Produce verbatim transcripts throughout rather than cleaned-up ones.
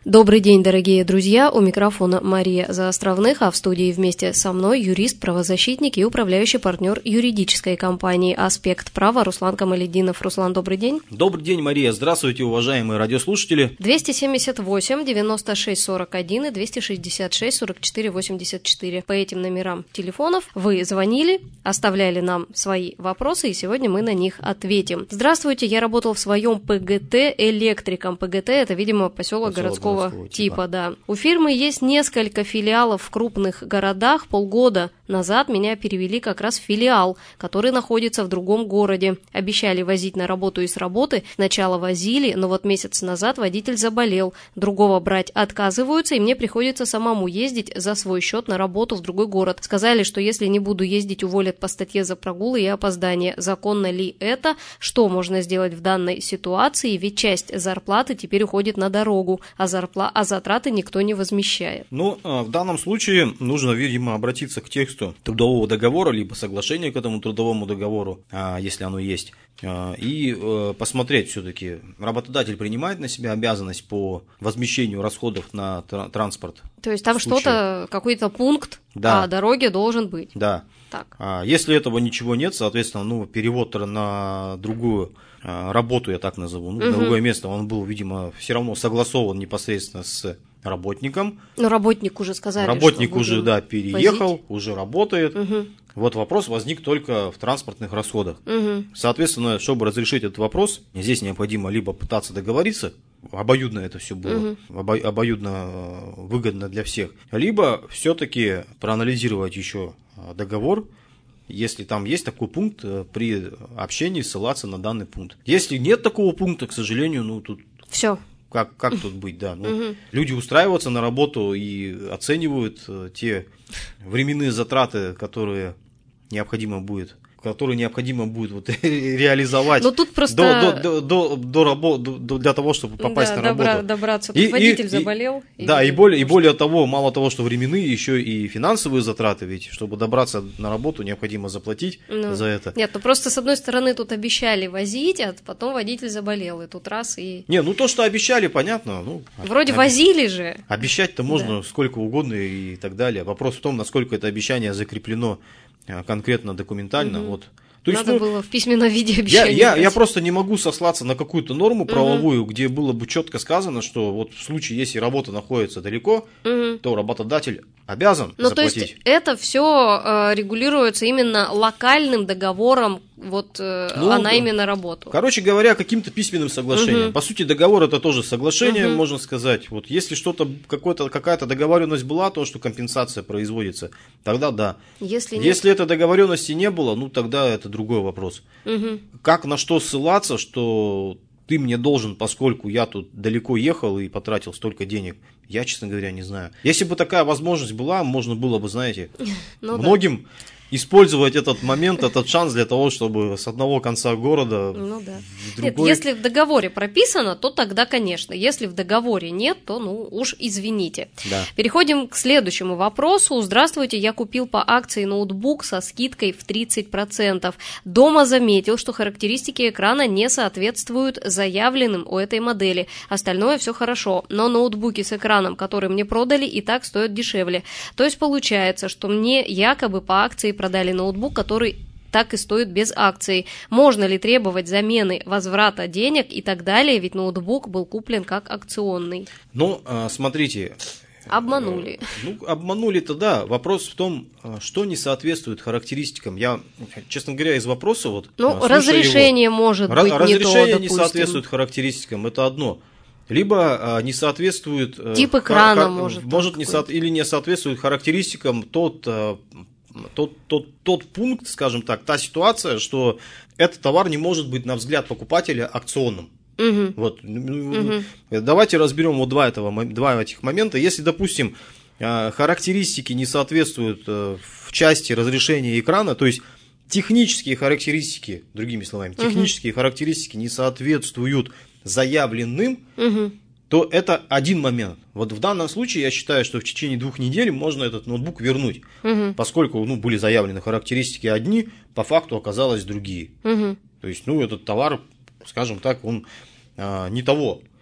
Добрый день, дорогие друзья, у микрофона Мария Заостровных, а в студии вместе со мной юрист, правозащитник и управляющий партнер юридической компании «Аспект права» Руслан Камалетдинов. Руслан, добрый день. Добрый день, Мария. Здравствуйте, уважаемые радиослушатели. двести семьдесят восемь девяносто шесть сорок один и двести шестьдесят шесть сорок четыре восемьдесят четыре. По этим номерам телефонов вы звонили, оставляли нам свои вопросы, и сегодня мы на них ответим. Здравствуйте, я работал в своем ПГТ электриком. ПГТ – это, видимо, поселок городского типа. типа, да. У фирмы есть несколько филиалов в крупных городах. Полгода назад меня перевели как раз в филиал, который находится в другом городе. Обещали возить на работу и с работы. Сначала возили, но вот месяц назад водитель заболел. Другого брать отказываются, и мне приходится самому ездить за свой счет на работу в другой город. Сказали, что если не буду ездить, уволят по статье за прогулы и опоздание. Законно ли это? Что можно сделать в данной ситуации? Ведь часть зарплаты теперь уходит на дорогу, а зарплата а затраты никто не возмещает. Ну, в данном случае нужно, видимо, обратиться к тексту трудового договора, либо соглашения к этому трудовому договору, если оно есть, и посмотреть все-таки, работодатель принимает на себя обязанность по возмещению расходов на транспорт. То есть там что-то, какой-то пункт да. о дороге должен быть. Да. Так. Если этого ничего нет, соответственно, ну, перевод на другую работу, я так назову, ну, угу. на другое место, он был, видимо, все равно согласован непосредственно с работником. Но работник уже сказали, Работник что уже, да, переехал, возить. уже работает. Угу. Вот вопрос возник только в транспортных расходах. Угу. Соответственно, чтобы разрешить этот вопрос, здесь необходимо либо пытаться договориться, обоюдно это все было, угу. обо- обоюдно выгодно для всех, либо все-таки проанализировать еще договор, если там есть такой пункт, при общении ссылаться на данный пункт. Если нет такого пункта, к сожалению, ну тут... Все. Как, как тут быть, да. Ну, угу. Люди устраиваются на работу и оценивают те временные затраты, которые необходимо будет... которые необходимо будет вот реализовать но тут просто... до, до, до, до рабо... до, для того, чтобы попасть да, на добра... работу. Добраться. И, Тут водитель и, заболел. И, и, да, и более, и более того, мало того, что временные, еще и финансовые затраты, ведь чтобы добраться на работу, необходимо заплатить ну, за это. Нет, ну просто с одной стороны тут обещали возить, а потом водитель заболел, и тут раз и... Не, ну то, что обещали, понятно. Ну, Вроде об... возили же. Обещать-то можно да. сколько угодно и так далее. Вопрос в том, насколько это обещание закреплено конкретно документально. Угу. Вот. То есть, Надо ну, было в письменном виде обещания. Я, я, я просто не могу сослаться на какую-то норму правовую, угу. где было бы четко сказано, что вот в случае, если работа находится далеко, угу. то работодатель обязан ну, заплатить. То есть это все э, регулируется именно локальным договором, вот э, ну, она именно работу. Короче говоря, каким-то письменным соглашением. Угу. По сути, договор это тоже соглашение, угу. можно сказать. Вот если что-то, какой-то, какая-то договоренность была, то, что компенсация производится, тогда да. Если, если этой договоренности не было, ну тогда это другой вопрос. Угу. Как на что ссылаться, что ты мне должен, поскольку я тут далеко ехал и потратил столько денег, я, честно говоря, не знаю. Если бы такая возможность была, можно было бы, знаете, ну, многим да. использовать этот момент, этот шанс для того, чтобы с одного конца города ну, да. в другой... Нет, если в договоре прописано, то тогда, конечно. Если в договоре нет, то, ну, уж извините. Да. Переходим к следующему вопросу. Здравствуйте, я купил по акции ноутбук со скидкой в тридцать процентов. Дома заметил, что характеристики экрана не соответствуют заявленным у этой модели. Остальное все хорошо, но ноутбуки с экраном, которые мне продали, и так стоят дешевле. То есть получается, что мне якобы по акции продали ноутбук, который так и стоит без акций. Можно ли требовать замены, возврата денег и так далее, ведь ноутбук был куплен как акционный? Ну, смотрите. Обманули. Ну, обманули-то да. Вопрос в том, что не соответствует характеристикам. Я, честно говоря, из вопроса вот. Ну, разрешение его, может быть разрешение не то, Разрешение допустим. не соответствует характеристикам, это одно. Либо а, не соответствует... Тип экрана хар- может. Может не со- или не соответствует характеристикам тот, а, тот, тот, тот пункт, скажем так, та ситуация, что этот товар не может быть, на взгляд покупателя, акционным. Угу. Вот. Угу. Давайте разберем вот два, этого, два этих момента. Если, допустим, характеристики не соответствуют в части разрешения экрана, то есть технические характеристики, другими словами, технические угу. характеристики не соответствуют заявленным, угу. то это один момент. Вот в данном случае я считаю, что в течение двух недель можно этот ноутбук вернуть, угу. поскольку ну, были заявлены характеристики одни, по факту оказалось другие. Угу. То есть, ну, этот товар, скажем так, он а, не того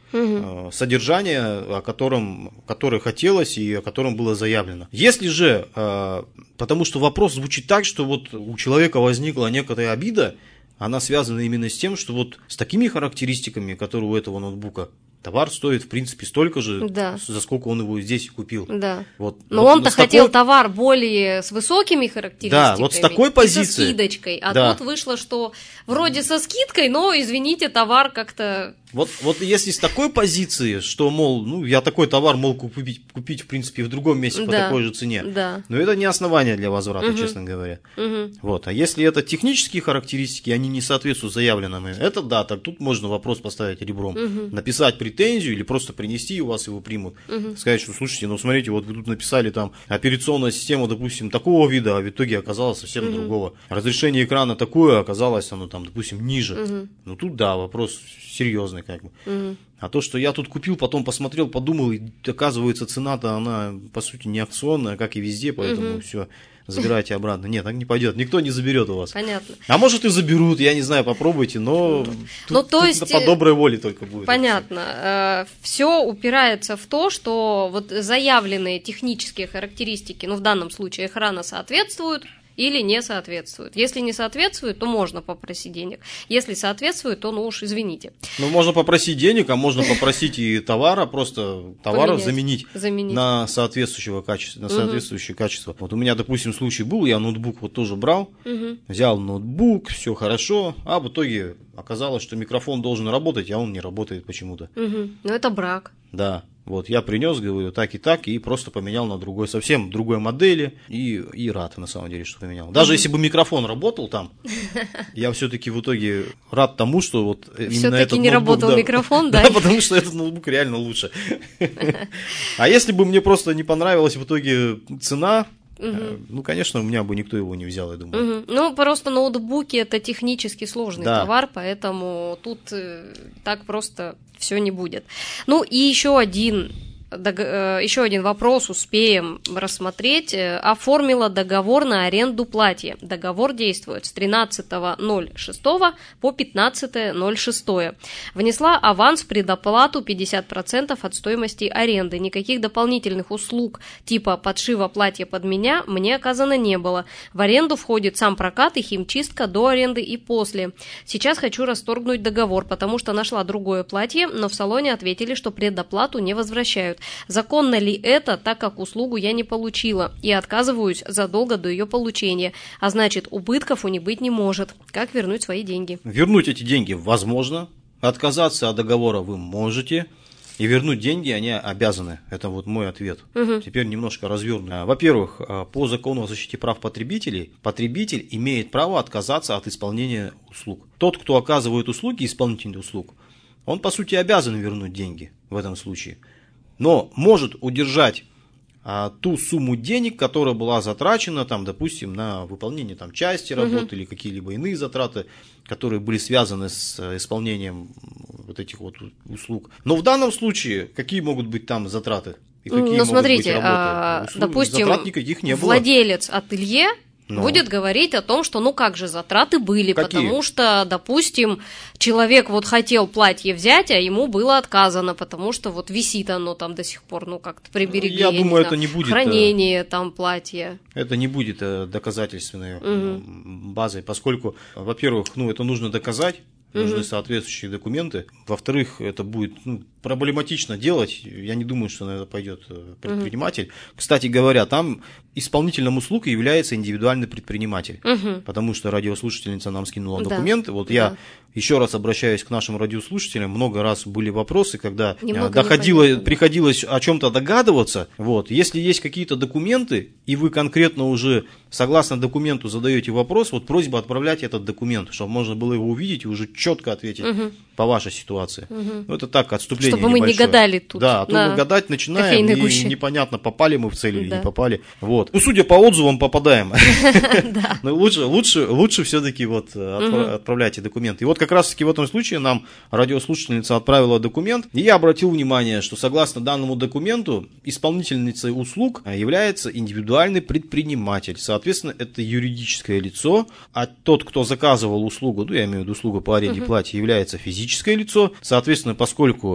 угу. содержание, о котором, которое хотелось и о котором было заявлено. Если же, потому что вопрос звучит так, что вот у человека возникла некоторая обида, она связана именно с тем, что вот с такими характеристиками, которые у этого ноутбука, товар стоит, в принципе, столько же, да. за сколько он его здесь купил. Да. Вот, но вот, он-то хотел такой... товар более с высокими характеристиками. Да, вот с такой позиции. И со скидочкой. А да. тут вышло, что вроде со скидкой, но, извините, товар как-то... Вот, вот если с такой позиции, что, мол, ну, я такой товар мог купить, купить в принципе, в другом месте по да. такой же цене, да. но это не основание для возврата, угу. честно говоря. Угу. Вот. А если это технические характеристики, они не соответствуют заявленным, это да, так тут можно вопрос поставить ребром. Угу. Написать претензию или просто принести, и у вас его примут. Угу. Сказать, что, слушайте, ну, смотрите, вот вы тут написали там операционная система, допустим, такого вида, а в итоге оказалось совсем угу. другого. Разрешение экрана такое, оказалось оно там, допустим, ниже. Угу. Ну, тут да, вопрос серьезный как бы. Угу. А то, что я тут купил, потом посмотрел, подумал, и оказывается, цена-то, она, по сути, не акционная, как и везде, поэтому угу. все, забирайте обратно. Нет, так не пойдет, никто не заберет у вас. Понятно. А может и заберут, я не знаю, попробуйте, но ну, тут, то тут есть, по доброй воле только будет. Понятно. Все упирается в то, что вот заявленные технические характеристики, ну, в данном случае экрана соответствуют, или не соответствует. Если не соответствует, то можно попросить денег. Если соответствует, то ну уж извините. Ну, можно попросить денег, а можно попросить и товара, просто товара заменить, заменить на соответствующего качества, на соответствующее угу. качество. Вот у меня, допустим, случай был, я ноутбук вот тоже брал, угу. взял ноутбук, все хорошо, а в итоге оказалось, что микрофон должен работать, а он не работает почему-то. Угу. Ну, это брак. Да. Вот, я принес, говорю, так и так, и просто поменял на другой, совсем другой модели, и, и рад, на самом деле, что поменял. Даже mm-hmm. если бы микрофон работал там, я все-таки в итоге рад тому, что вот именно все-таки этот не ноутбук, работал да, микрофон, да? Да, потому что этот ноутбук реально лучше. А если бы мне просто не понравилась в итоге цена, Угу. ну, конечно, у меня бы никто его не взял, я думаю. Угу. Ну, просто ноутбуки – это технически сложный да. товар, поэтому тут э, так просто все не будет. Ну, и еще один... Еще один вопрос успеем рассмотреть. Оформила договор на аренду платья. Договор действует с тринадцатого ноль шестого по пятнадцатое ноль шестое. Внесла аванс, предоплату пятьдесят процентов от стоимости аренды. Никаких дополнительных услуг типа подшива платья под меня мне оказано не было. В аренду входит сам прокат и химчистка до аренды и после. Сейчас хочу расторгнуть договор, потому что нашла другое платье, но в салоне ответили, что предоплату не возвращают. Законно ли это, так как услугу я не получила и отказываюсь задолго до ее получения, а значит, убытков у них быть не может. Как вернуть свои деньги? Вернуть эти деньги возможно, отказаться от договора вы можете, и вернуть деньги они обязаны. Это вот мой ответ. Угу. Теперь немножко разверну. Во-первых, по закону о защите прав потребителей, потребитель имеет право отказаться от исполнения услуг. Тот, кто оказывает услуги, исполнитель услуг, он, по сути, обязан вернуть деньги в этом случае. Но может удержать а, ту сумму денег, которая была затрачена, там, допустим, на выполнение там, части работы угу. или какие-либо иные затраты, которые были связаны с исполнением вот этих вот услуг. Но в данном случае какие могут быть там затраты? И какие ну, могут смотрите, быть а, услуг, допустим, затрат никаких не владелец было. ателье Но. будет говорить о том, что ну как же затраты были, Какие? Потому что, допустим, человек вот хотел платье взять, а ему было отказано, потому что вот висит оно там до сих пор, ну как-то при береге, я, я думаю, не это не будет хранение там платья. Это не будет доказательственной угу. базой, поскольку, во-первых, ну это нужно доказать. Нужны угу. соответствующие документы. Во-вторых, это будет ну, проблематично делать. Я не думаю, что на это пойдет предприниматель. Угу. Кстати говоря, там исполнителем услуг является индивидуальный предприниматель. Угу. Потому что радиослушательница нам скинула да. документы. Вот да. я еще раз обращаюсь к нашим радиослушателям. Много раз были вопросы, когда Немного доходило, непонятно, приходилось о чем-то догадываться. Вот. Если есть какие-то документы, и вы конкретно уже согласно документу задаете вопрос, вот просьба отправлять этот документ, чтобы можно было его увидеть и уже четко ответить угу. по вашей ситуации. Угу. Ну, это так, отступление Чтобы мы небольшое. не гадали тут. Да, а то мы гадать начинаем, и непонятно, попали мы в цель или да. не попали. Вот. Ну, судя по отзывам, попадаем. Но лучше, лучше, лучше все-таки вот отправляйте документы. И вот как раз-таки в этом случае нам радиослушательница отправила документ, и я обратил внимание, что согласно данному документу исполнительницей услуг является индивидуальный предприниматель. Соответственно, это юридическое лицо, а тот, кто заказывал услугу, ну, я имею в виду услугу по аренде uh-huh. платья, является физическое лицо. Соответственно, поскольку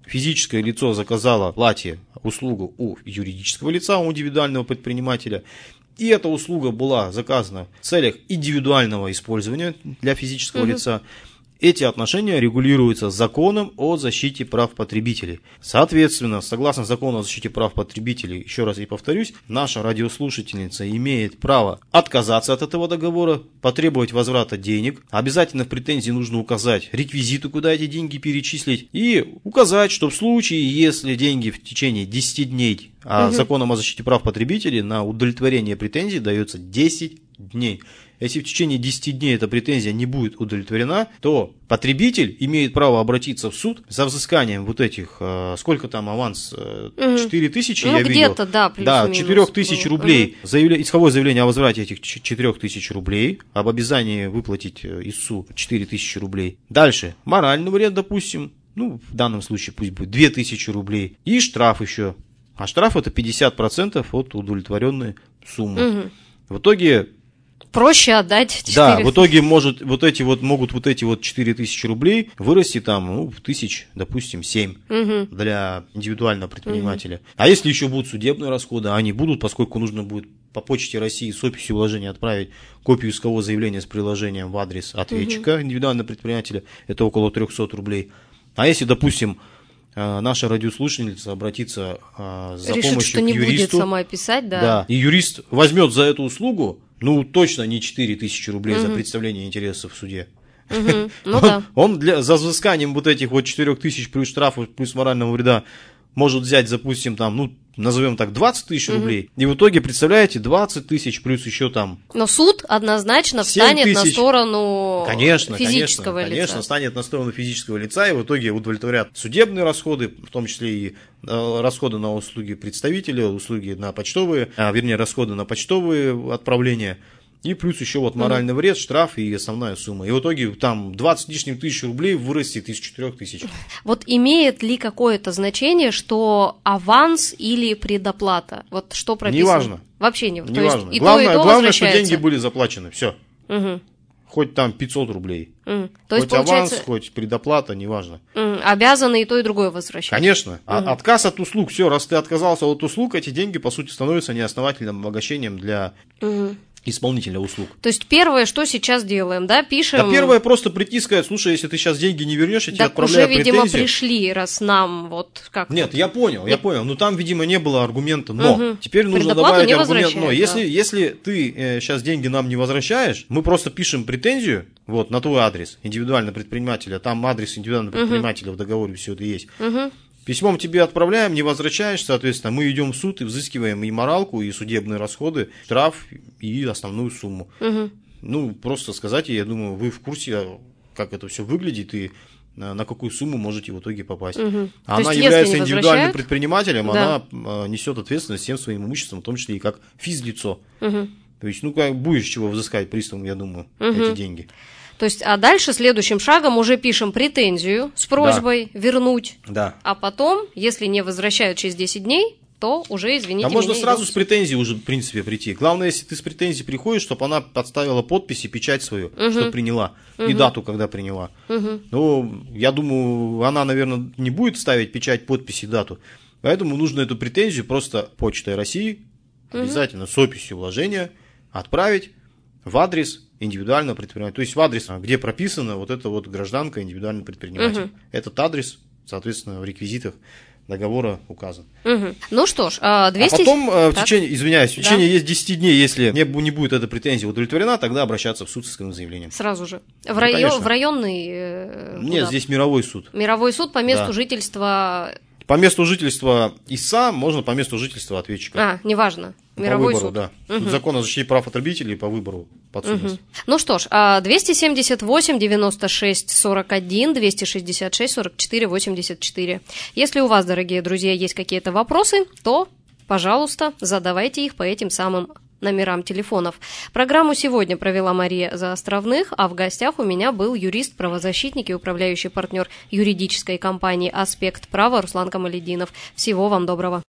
физическое лицо заказало плате услугу у юридического лица, у индивидуального предпринимателя, и эта услуга была заказана в целях индивидуального использования для физического угу. лица, эти отношения регулируются законом о защите прав потребителей. Соответственно, согласно закону о защите прав потребителей, еще раз и повторюсь, наша радиослушательница имеет право отказаться от этого договора, потребовать возврата денег. Обязательно в претензии нужно указать реквизиты, куда эти деньги перечислить, и указать, что в случае, если деньги в течение десяти дней, а угу. законом о защите прав потребителей на удовлетворение претензий дается десять дней. Если в течение десяти дней эта претензия не будет удовлетворена, то потребитель имеет право обратиться в суд за взысканием вот этих, э, сколько там аванс, э, четыре тысячи, ну, я видел. где-то, да, да, четыре тысячи рублей. Угу. Заявля... Исходное заявление о возврате этих четыре тысячи рублей, об обязании выплатить ИСУ четыре тысячи рублей. Дальше, моральный вред, допустим, ну, в данном случае пусть будет две тысячи рублей. И штраф еще. А штраф это пятьдесят процентов от удовлетворенной суммы. Угу. В итоге... Проще отдать четыре. Да, в итоге может, вот эти вот, могут вот эти вот четыре тысячи рублей вырасти там, ну, в тысяч, допустим, семь угу. для индивидуального предпринимателя. Угу. А если еще будут судебные расходы, они будут, поскольку нужно будет по Почте России с описью вложения отправить копию искового заявления с приложением в адрес ответчика угу. индивидуального предпринимателя, это около триста рублей. А если, допустим, наша радиослушательница обратится за решит, помощью что к не юристу, будет сама писать, да. да, и юрист возьмет за эту услугу, ну, точно не четыре тысячи рублей угу. за представление интересов в суде. Угу. Ну, он да. он для, за взысканием вот этих вот четыре тысячи плюс штрафов, плюс морального вреда может взять, допустим, там, ну, назовем так, двадцать тысяч угу. рублей. И в итоге, представляете, двадцать тысяч плюс еще там... Но суд однозначно встанет на сторону конечно, физического конечно, лица. Конечно, станет на сторону физического лица, и в итоге удовлетворят судебные расходы, в том числе и э, расходы на услуги представителя, услуги на почтовые, а, вернее, расходы на почтовые отправления. И плюс еще вот моральный вред, штраф и основная сумма. И в итоге там двадцать лишним тысяч рублей вырастет из четырех тысяч. Вот имеет ли какое-то значение, что аванс или предоплата? Вот что прописано? Неважно. Вообще не, не то важно. Есть и главное, то, и то главное, что деньги были заплачены. Все. Угу. Хоть там пятьсот рублей. Mm. То хоть есть, получается... аванс, хоть предоплата, неважно. Mm. Обязаны и то, и другое возвращать. Конечно. Mm-hmm. А отказ от услуг, все, раз ты отказался от услуг, эти деньги, по сути, становятся неосновательным обогащением для mm-hmm. исполнителя услуг. То есть, первое, что сейчас делаем, да, пишем... Да, первое, просто прийти и сказать, слушай, если ты сейчас деньги не вернешь, я тебе так отправляю уже, видимо, претензию. Пришли, раз нам вот как... Нет, вот... я понял, я Нет. понял. Но там, видимо, не было аргумента «но». Угу. Теперь нужно Предоплату добавить аргумент «но». Да. Если, если ты э, сейчас деньги нам не возвращаешь, мы просто пишем претензию вот, на твой адрес индивидуального предпринимателя. Там адрес индивидуального угу. предпринимателя в договоре все это есть. Угу. Письмом тебе отправляем, не возвращаешь, соответственно, мы идем в суд и взыскиваем и моралку, и судебные расходы, штраф и основную сумму. Угу. Ну, просто сказать, я думаю, вы в курсе, как это все выглядит и на какую сумму можете в итоге попасть. Угу. Она есть, является индивидуальным предпринимателем, да. она несет ответственность всем своим имуществом, в том числе и как физлицо. Угу. То есть, ну, как будешь чего взыскать приставом, я думаю, угу. эти деньги. То есть, а дальше следующим шагом уже пишем претензию с просьбой да. вернуть. Да. А потом, если не возвращают через десять дней, то уже, извините, а можно меня сразу идем... с претензией уже, в принципе, прийти. Главное, если ты с претензией приходишь, чтобы она подставила подпись и печать свою, угу. что приняла, угу. и дату, когда приняла. Угу. Ну, я думаю, она, наверное, не будет ставить печать, подпись и дату. Поэтому нужно эту претензию просто Почтой России, угу. обязательно с описью вложения, отправить в адрес индивидуального предпринимателя. То есть в адрес, где прописана вот эта вот гражданка, индивидуальный предприниматель. Угу. Этот адрес, соответственно, в реквизитах договора указан. Угу. Ну что ж, двести... А потом, в течение, извиняюсь, в течение да. есть десять дней, если не, не будет эта претензия удовлетворена, тогда обращаться в суд с исковым заявлением. Сразу же. В, ну, район, в районный... Э, Нет, здесь мировой суд. Мировой суд по месту да. жительства... По месту жительства ИСА, можно по месту жительства ответчика. А, неважно. По Мировой выбору, суд. Да. Угу. Тут закон о защите прав потребителей по выбору подсудности. Угу. Ну что ж, двести семьдесят восемь девяносто шесть сорок один, двести шестьдесят шесть сорок четыре восемьдесят четыре. Если у вас, дорогие друзья, есть какие-то вопросы, то, пожалуйста, задавайте их по этим самым номерам телефонов. Программу сегодня провела Мария Заостровных, а в гостях у меня был юрист, правозащитник и управляющий партнер юридической компании «Аспект права» Руслан Камалетдинов. Всего вам доброго.